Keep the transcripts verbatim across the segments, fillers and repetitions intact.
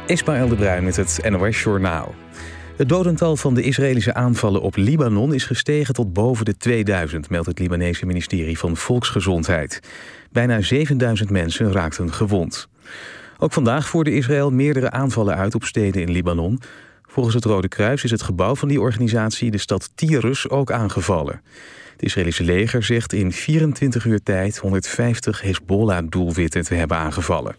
Ismaël de Bruin met het N O S-journaal. Het dodental van de Israëlische aanvallen op Libanon is gestegen tot boven de tweeduizend, meldt het Libanese ministerie van Volksgezondheid. Bijna zevenduizend mensen raakten gewond. Ook vandaag voerde Israël meerdere aanvallen uit op steden in Libanon. Volgens het Rode Kruis is het gebouw van die organisatie, de stad Tyrus, ook aangevallen. Het Israëlische leger zegt in vierentwintig uur tijd honderdvijftig Hezbollah-doelwitten te hebben aangevallen.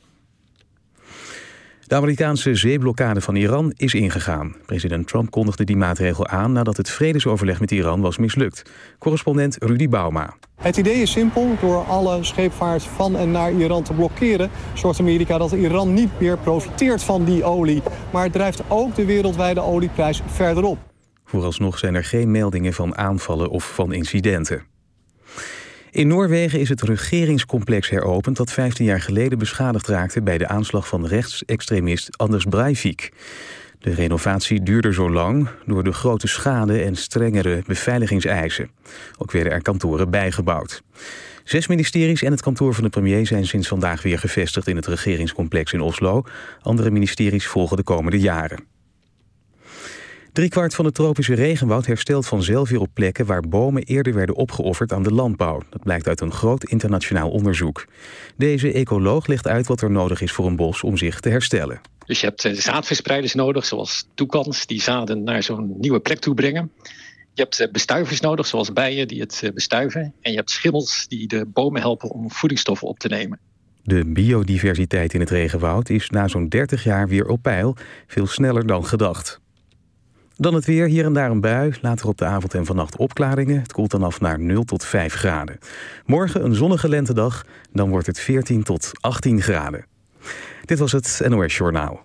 De Amerikaanse zeeblokkade van Iran is ingegaan. President Trump kondigde die maatregel aan nadat het vredesoverleg met Iran was mislukt. Correspondent Rudy Bauma. Het idee is simpel. Door alle scheepvaart van en naar Iran te blokkeren, zorgt Amerika dat Iran niet meer profiteert van die olie. Maar het drijft ook de wereldwijde olieprijs verder op. Vooralsnog zijn er geen meldingen van aanvallen of van incidenten. In Noorwegen is het regeringscomplex heropend dat vijftien jaar geleden beschadigd raakte bij de aanslag van rechtsextremist Anders Breivik. De renovatie duurde zo lang door de grote schade en strengere beveiligingseisen. Ook werden er kantoren bijgebouwd. Zes ministeries en het kantoor van de premier zijn sinds vandaag weer gevestigd in het regeringscomplex in Oslo. Andere ministeries volgen de komende jaren. Driekwart van het tropische regenwoud herstelt vanzelf weer op plekken waar bomen eerder werden opgeofferd aan de landbouw. Dat blijkt uit een groot internationaal onderzoek. Deze ecoloog legt uit wat er nodig is voor een bos om zich te herstellen. Dus je hebt zaadverspreiders nodig, zoals toekans, die zaden naar zo'n nieuwe plek toe brengen. Je hebt bestuivers nodig, zoals bijen die het bestuiven. En je hebt schimmels die de bomen helpen om voedingsstoffen op te nemen. De biodiversiteit in het regenwoud is na zo'n dertig jaar weer op peil, veel sneller dan gedacht. Dan het weer, hier en daar een bui, later op de avond en vannacht opklaringen. Het koelt dan af naar nul tot vijf graden. Morgen een zonnige lentedag, dan wordt het veertien tot achttien graden. Dit was het N O S-journaal.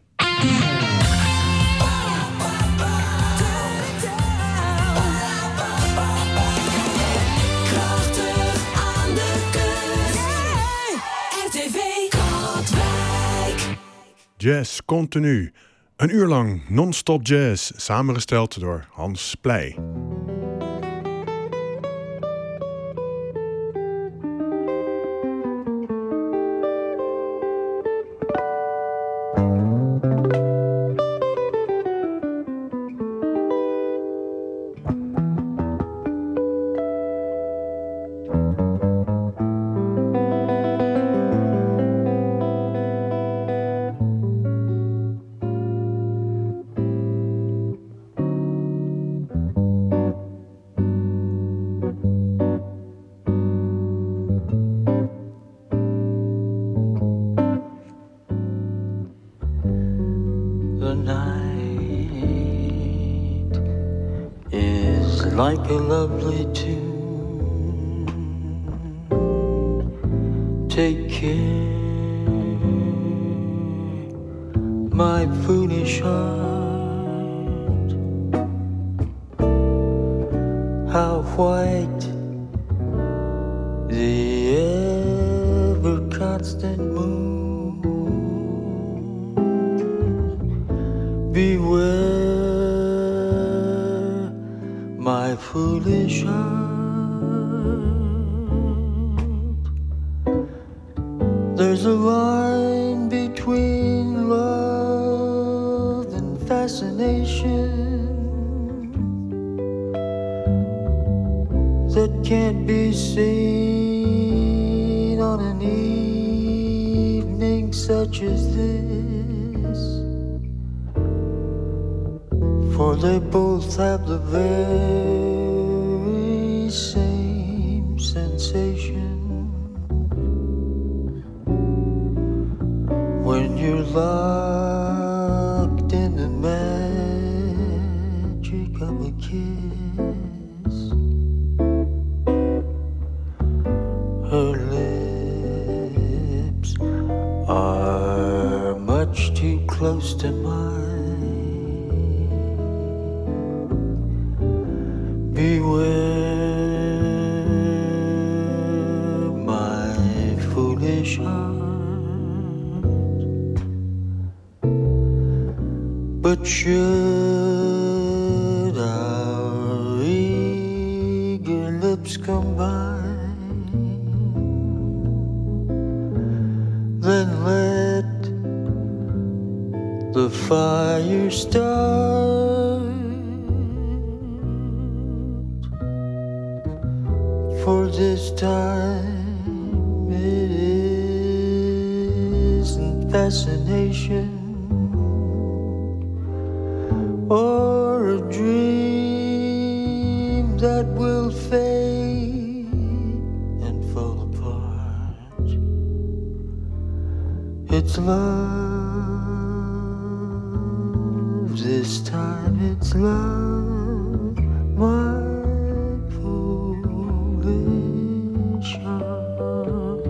Jazz continu. Een uur lang non-stop jazz, samengesteld door Hans Pleij. Like a lovely tune, take care, my foolish heart. How white the ever-constant moon. Beware my foolish heart. There's a line between love and fascination that can't be seen on an evening such as this. For they both have the very same sensation when you're locked in the magic of a kiss. Her lips are much too close to mine. Beware my foolish heart. But should our eager lips combine, then let the your start. For this time it isn't fascination or a dream that will fade and fall apart. It's love, this time it's love, my foolish heart.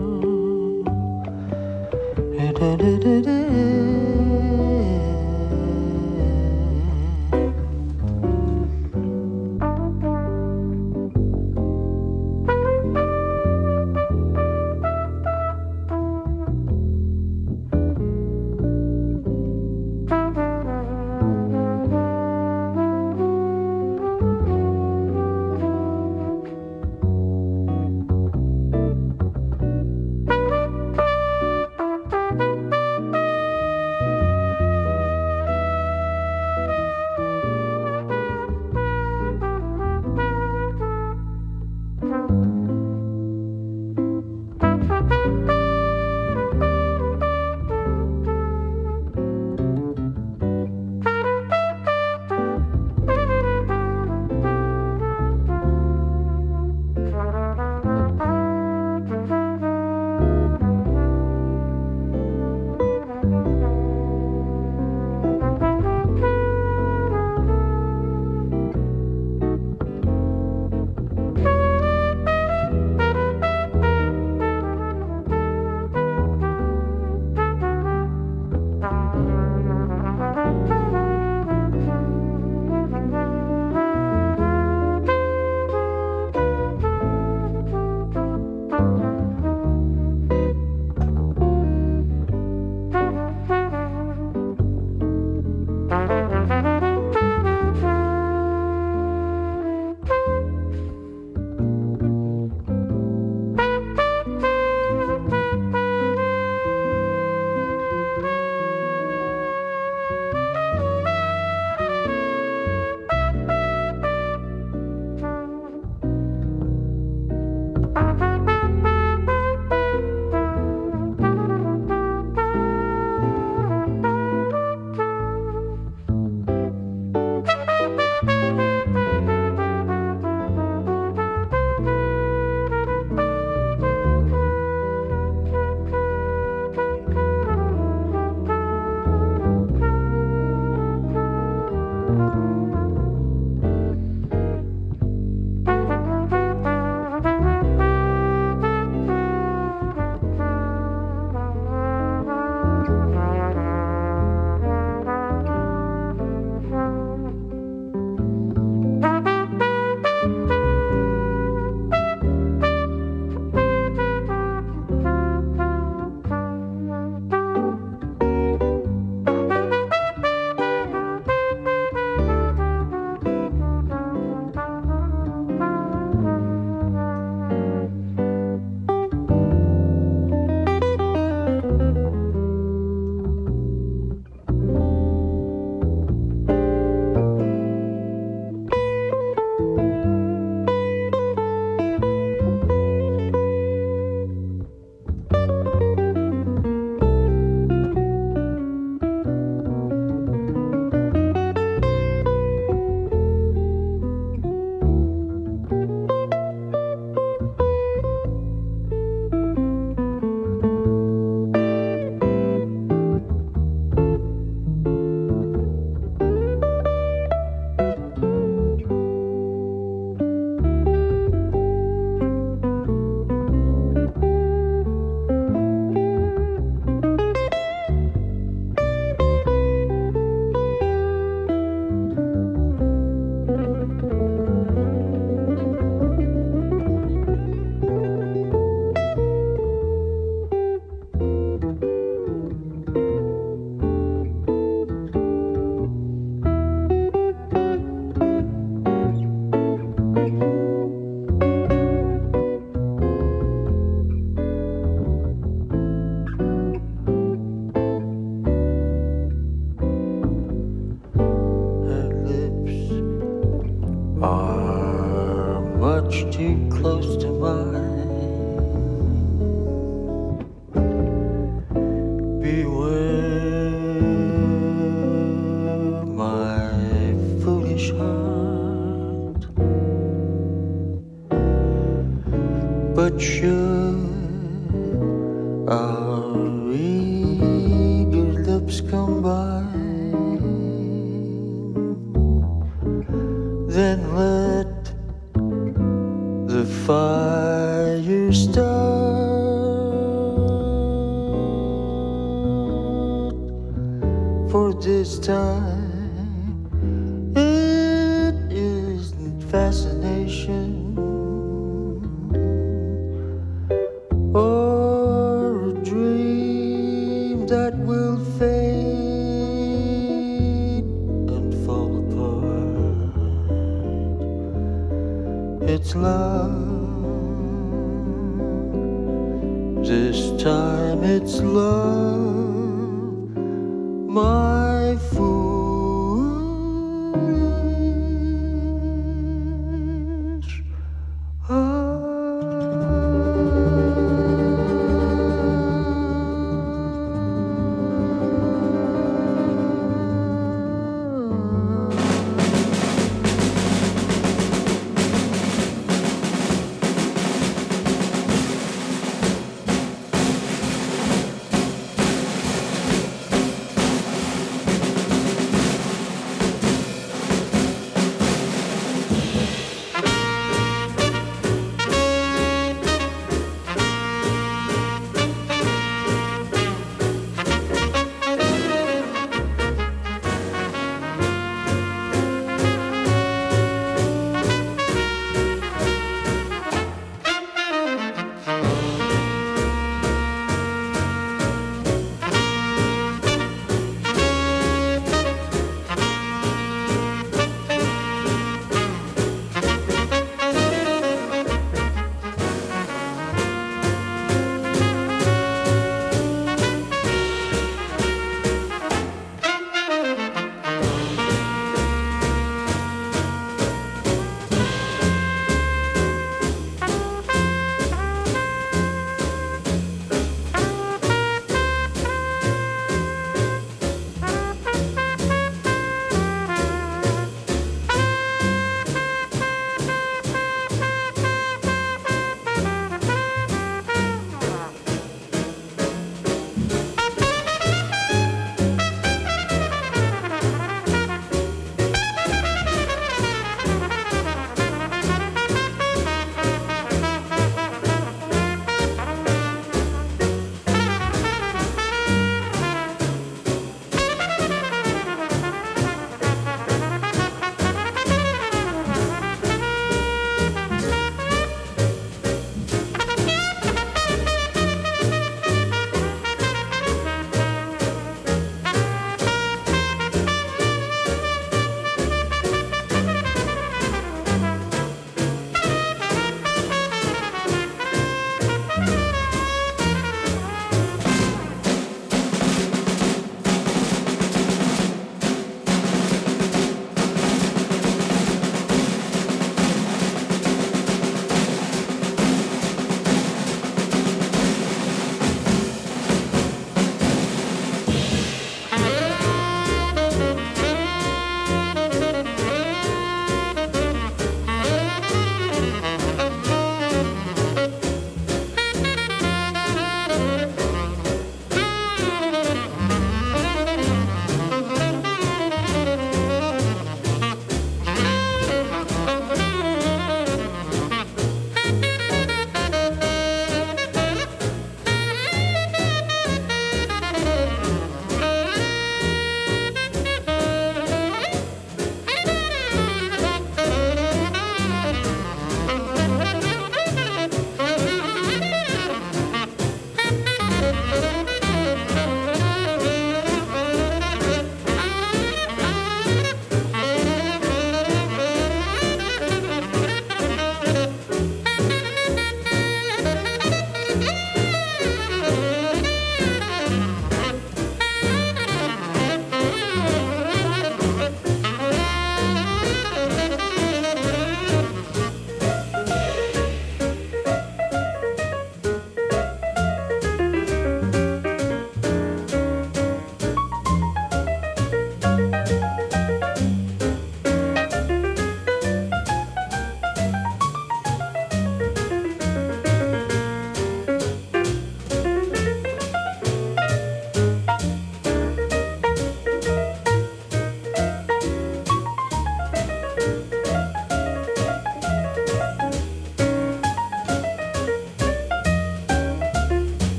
much too close to mine. Beware my foolish heart, but should our eager lips combine, then let the fire start. For this time it isn't fascination or a dream that will fade and fall apart. It's love. This time it's love, my foolish heart.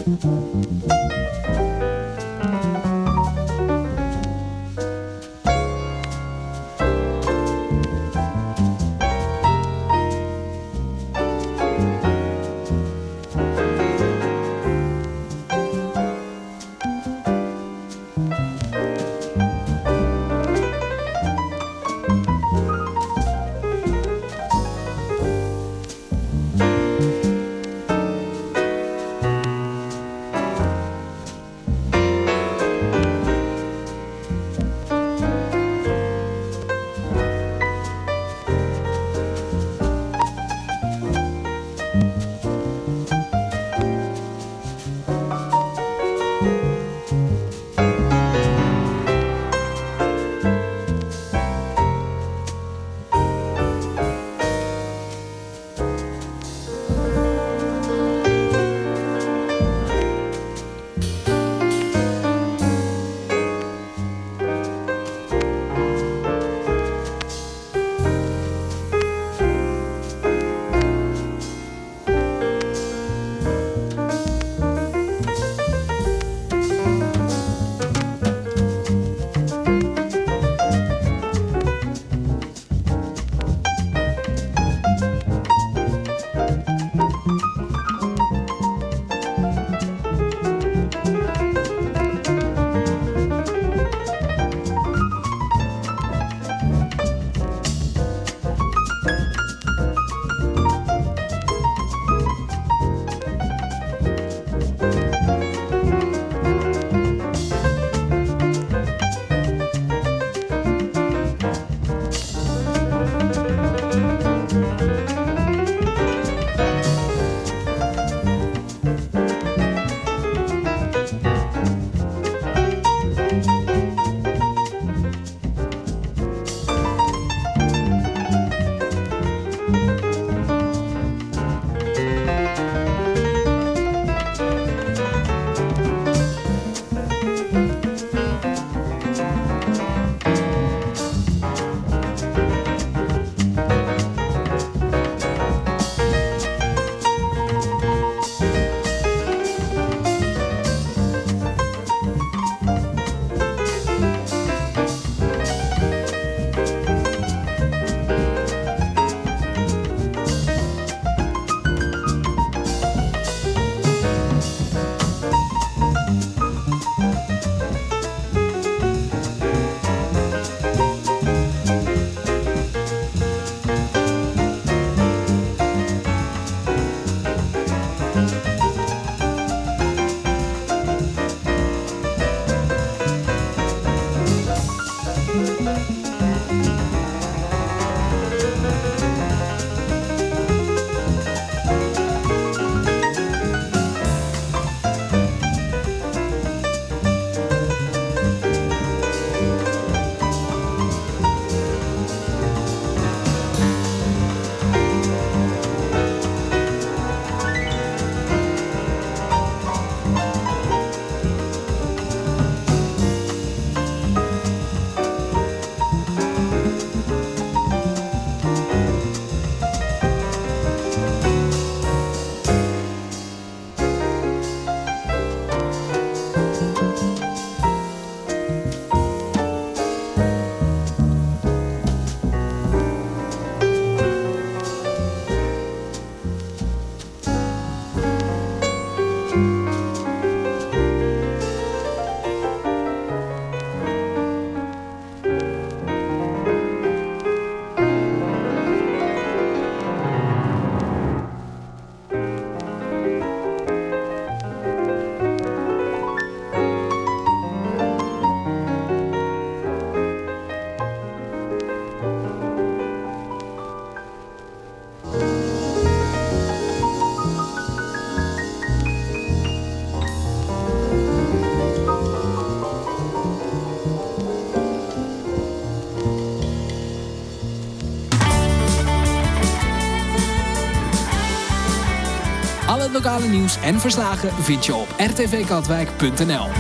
Alle lokale nieuws en verslagen vind je op r t v katwijk punt n l.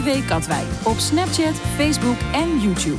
V Katwijk op Snapchat, Facebook en YouTube.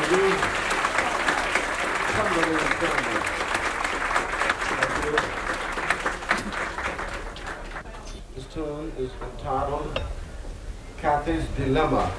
This tune is entitled Kathy's Dilemma.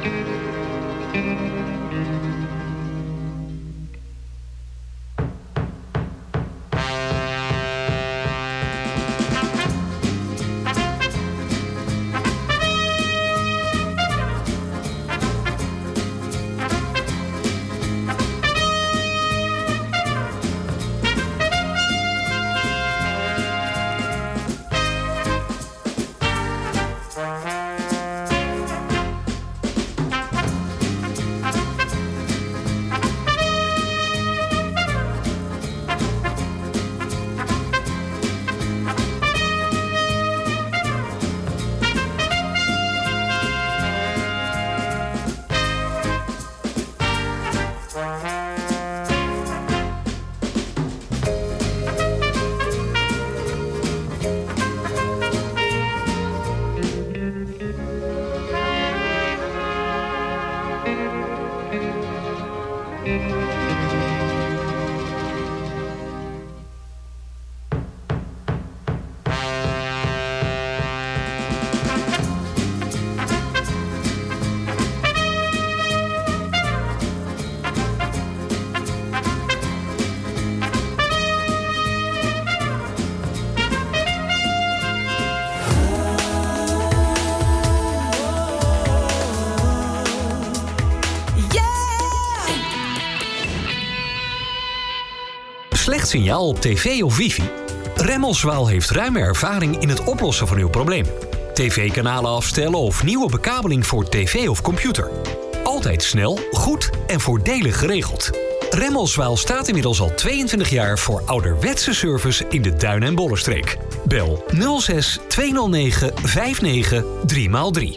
Slecht signaal op tv of wifi? Remmelswaal heeft ruime ervaring in het oplossen van uw probleem. tv-kanalen afstellen of nieuwe bekabeling voor tv of computer. Altijd snel, goed en voordelig geregeld. Remmelswaal staat inmiddels al tweeëntwintig jaar voor ouderwetse service in de Duin- en Bollenstreek. Bel nul zes tweehonderdnegen vijftig drie maal drie.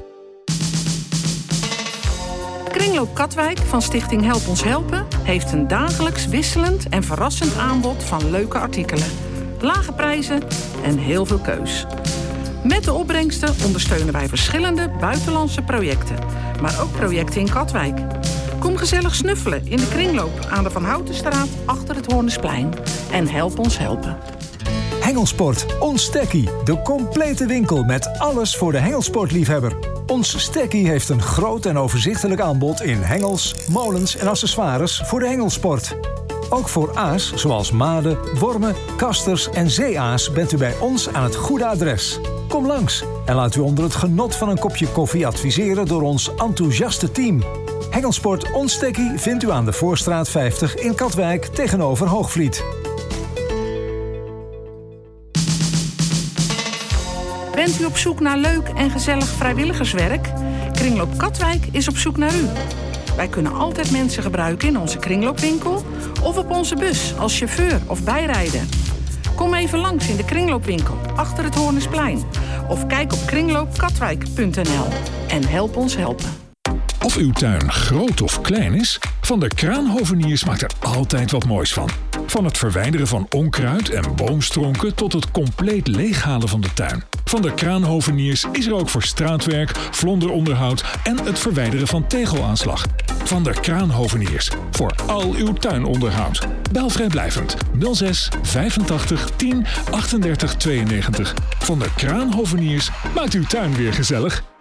Kringloop Katwijk van Stichting Help Ons Helpen heeft een dagelijks wisselend en verrassend aanbod van leuke artikelen. Lage prijzen en heel veel keus. Met de opbrengsten ondersteunen wij verschillende buitenlandse projecten, maar ook projecten in Katwijk. Kom gezellig snuffelen in de kringloop aan de Van Houtenstraat achter het Hoornesplein en help ons helpen. Hengelsport, ons stekkie. De complete winkel met alles voor de hengelsportliefhebber. Ons stekkie heeft een groot en overzichtelijk aanbod in hengels, molens en accessoires voor de hengelsport. Ook voor aas, zoals maden, wormen, kasters en zeeaas bent u bij ons aan het goede adres. Kom langs en laat u onder het genot van een kopje koffie adviseren door ons enthousiaste team. Hengelsport Ons Stekkie vindt u aan de Voorstraat vijftig in Katwijk tegenover Hoogvliet. Bent u op zoek naar leuk en gezellig vrijwilligerswerk? Kringloop Katwijk is op zoek naar u. Wij kunnen altijd mensen gebruiken in onze kringloopwinkel of op onze bus als chauffeur of bijrijder. Kom even langs in de kringloopwinkel achter het Hoornesplein of kijk op kringloopkatwijk punt n l en help ons helpen. Of uw tuin groot of klein is, Van der Kraanhoveniers maakt er altijd wat moois van. Van het verwijderen van onkruid en boomstronken tot het compleet leeghalen van de tuin. Van der Kraanhoveniers is er ook voor straatwerk, vlonderonderhoud en het verwijderen van tegelaanslag. Van der Kraanhoveniers, voor al uw tuinonderhoud. Bel vrijblijvend nul zes vijfentachtig tien achtendertig tweeënnegentig. Van der Kraanhoveniers maakt uw tuin weer gezellig.